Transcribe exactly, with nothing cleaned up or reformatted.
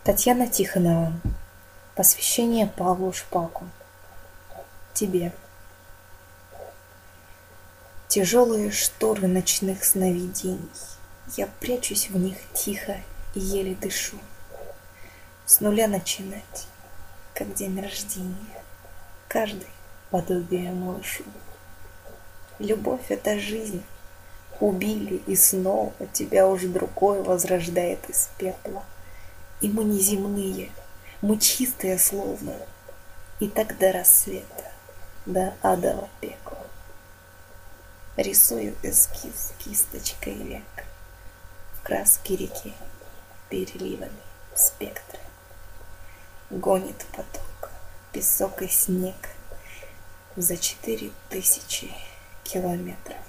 Татьяна Тихонова. Посвящение Павлу Шпаку. Тебе. Тяжелые шторы ночных сновидений, я прячусь в них тихо и еле дышу. С нуля начинать, как день рождения, каждый подобие малышу. Любовь — это жизнь, убили, и снова тебя уж другой возрождает из пепла. И мы неземные, мы чистые словно, и так до рассвета, до адова пекла. Рисую эскиз кисточкой век, в краске реки переливами спектра. Гонит поток, песок и снег за четыре тысячи километров.